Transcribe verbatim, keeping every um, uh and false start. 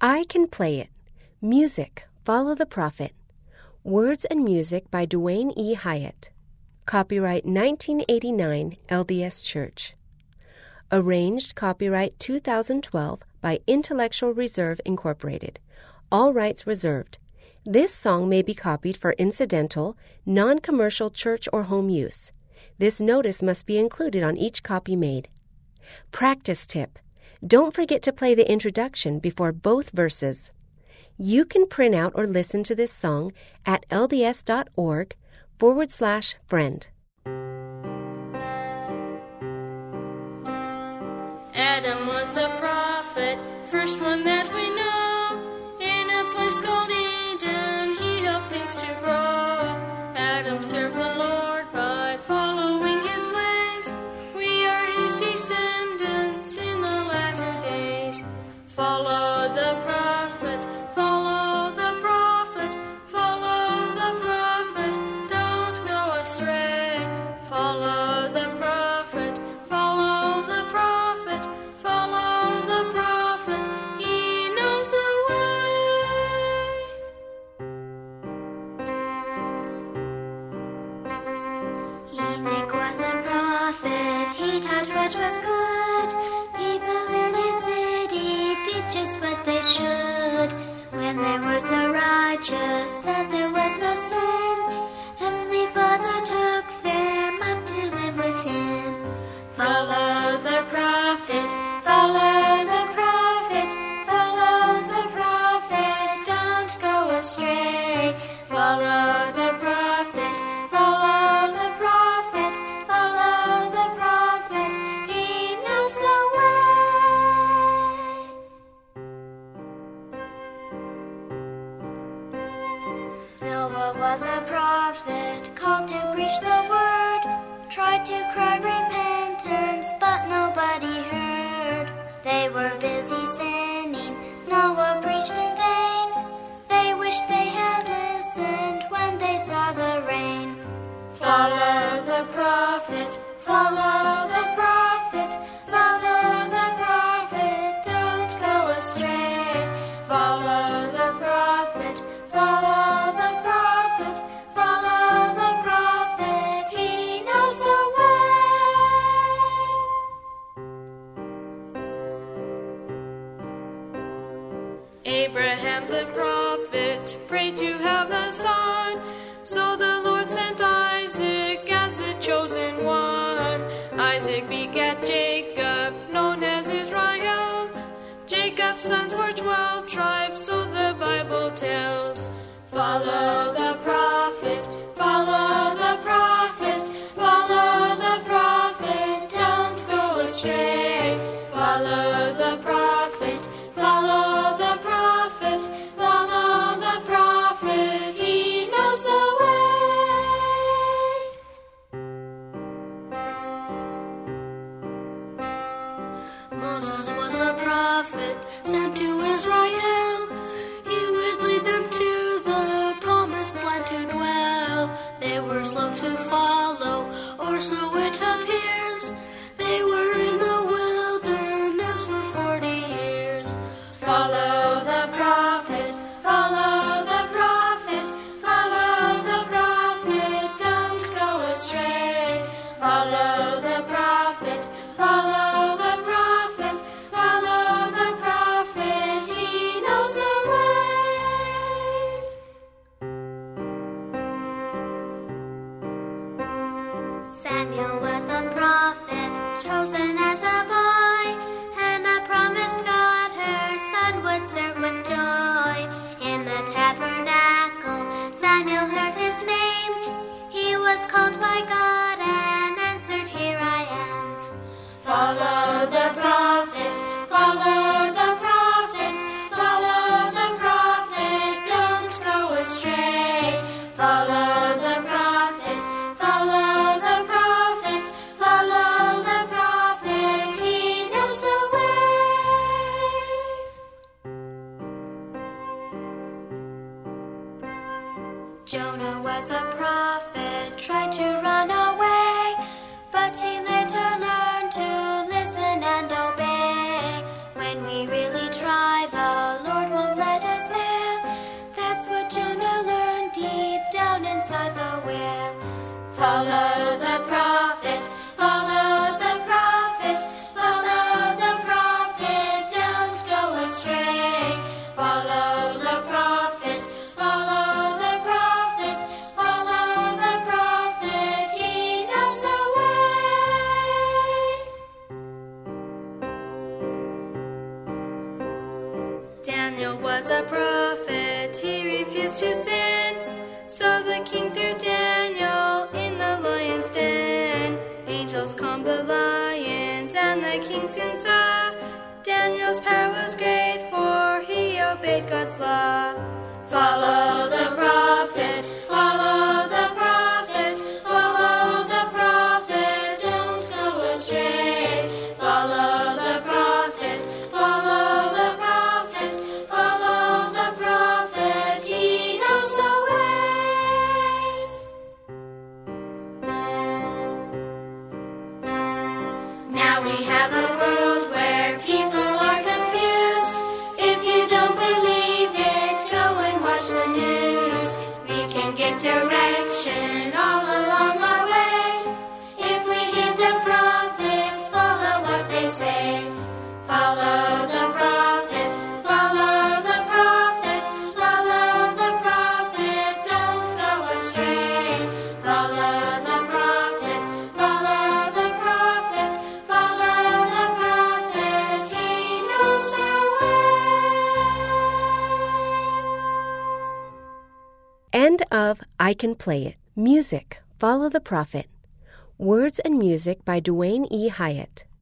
I Can Play It. Music, Follow the Prophet. Words and music by Dwayne E. Hyatt. Copyright nineteen eighty-nine, L D S Church. Arranged copyright two thousand twelve by Intellectual Reserve Incorporated. All rights reserved. This song may be copied for incidental, non-commercial church or home use. This notice must be included on each copy made. Practice tip. Don't forget to play the introduction before both verses. You can print out or listen to this song at lds.org forward slash friend. Adam was a prophet, first one that we know. In a place called Eden, he helped things to grow. Adam served the Lord by following his ways. We are his descendants in the latter days. Follow the prophet, follow the prophet, follow the prophet, don't go astray. Follow the prophet, follow the prophet, follow the prophet, he knows the way. Enoch was a prophet, he taught what was good. People in his city did just what they should. When they were so righteous that there was no sin, Heavenly Father took them up to live with him. Follow the prophet, follow the prophet, follow the prophet, don't go astray. Follow the prophet, follow the prophet, follow the prophet, he knows the way. Noah was a prophet, called to preach the word. Tried to cry repentance, but nobody heard. They were busy sinning, Noah preached in vain. They wished they had listened when they saw the rain. Follow the prophet, follow the prophet, follow the prophet, don't go astray. Follow the prophet, follow the prophet, follow the prophet, he knows the way. Abraham the prophet prayed to have a son, so the Lord sent Isaac as the chosen one. Isaac begat Jacob, known as Israel. Jacob's sons were twelve tribes, so the Bible tells. Follow the prophet, follow the prophet, follow the prophet, don't go astray. Follow the prophet, follow the prophet, follow the prophet, he knows the way. Moses was a prophet sent to Israel. He would lead them to the promised land to dwell. They were slow to follow, or so it appears. They were in the wilderness for forty years. Follow the prophet, follow the prophet, follow the prophet, don't go astray. Follow the prophet, follow the prophet, follow the prophet, he knows the way. Samuel was a prophet, chosen as a boy. Hannah promised God her son would serve with joy. In the tabernacle, Samuel heard his name. He was called by God and answered, "Here I am." Follow the prophet, follow the prophet, follow the prophet, don't go astray. Follow the prophet, follow the prophet, follow the prophet, he knows the way. Jonah was a prophet, tried to run away, but he later learned to listen and obey. When we really try, the Lord will Daniel was a prophet, he refused to sin. So the king threw Daniel in the lion's den. Angels calmed the lions, and the king soon saw Daniel's power was great, for he obeyed God's law. Follow the prophet, follow the prophet, follow the prophet, don't go astray. Follow the prophet, follow the prophet, follow the prophet, he knows the way. Now we have a world where people are confused. If you don't believe it, go and watch the news. We can get direction all along our way. If we heed the prophets, follow what they say. Follow the prophet, follow the prophet, follow the prophet, don't go astray. Follow the prophet, follow the prophet, follow the prophet, he knows the way. End of I Can Play It. Music, Follow the Prophet. Words and music by Duane E. Hyatt.